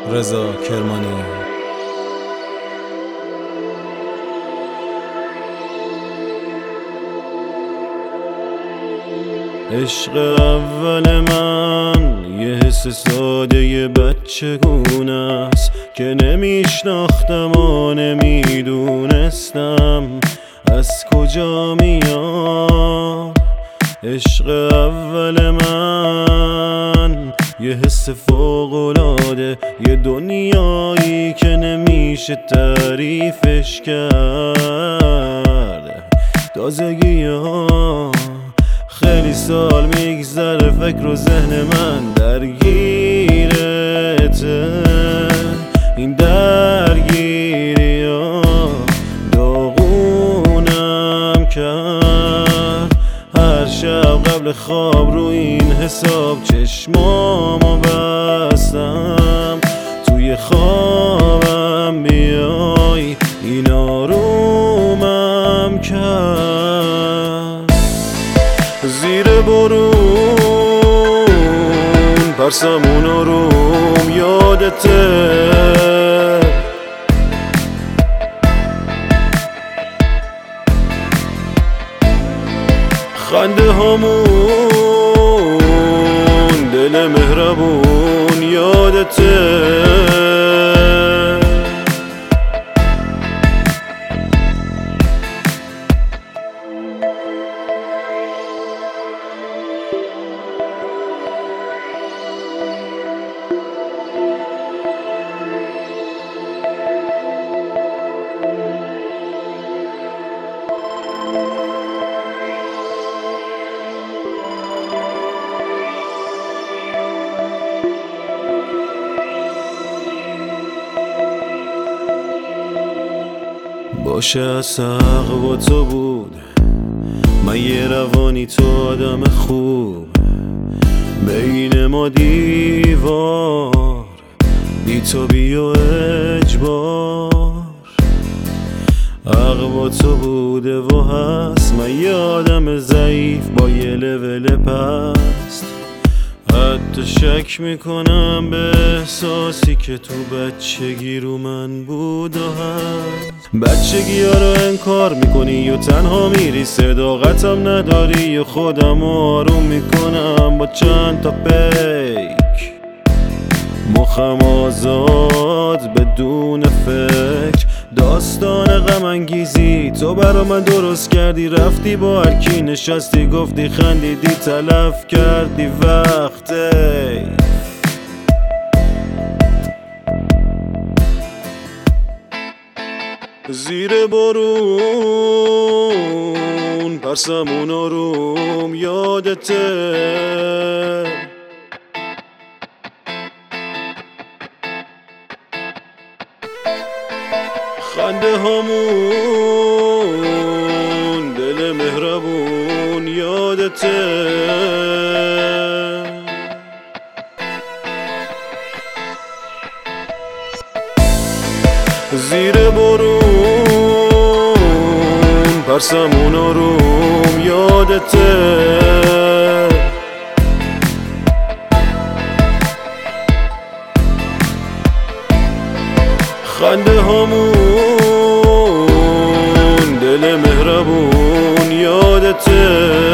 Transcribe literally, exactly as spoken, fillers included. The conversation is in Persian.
رضا کرمانی. عشق اول من یه حس ساده بچگونه است که نمیشناختم و نمیدونستم از کجا میاد. عشق اول من یه حس فوق‌العاده، یه دنیایی که نمیشه تعریفش کرد. تازگی ها خیلی سال میگذره، فکر و ذهن من درگیرته. این درگیری ها داغونم کرد. هر شب قبل خواب رو این حساب چشمامو بستم. توی خوابم بیای این آرومم کرد. زیر بارون پرسمون آروم یادته، خنده هامون دل مهربون یادته. باشه از حق با تو بود، من یه روانی تو آدم خوب. بین ما دیوار بی تو بی و اجبار. حق با تو بوده و هست، من یه آدم ضعیف با یه لول پست. حتی شک میکنم به احساسی که تو بچگی رو من بود و هست. بچگی ها رو انکار میکنی و تنها میری، صداقتم نداری و خودم آروم میکنم با چند تا پیک. مخم آزاد بدون فکر، داستان غم انگیزی تو برا من درست کردی. رفتی با هر کی نشستی، گفتی خندیدی، تلف کردی وقت. زیر بارون پرسمون آروم یادته، خنده هامون دل مهربون یادته. زیر بارون پرسمون آروم یادته، خنده هامون دل مهربون یادته.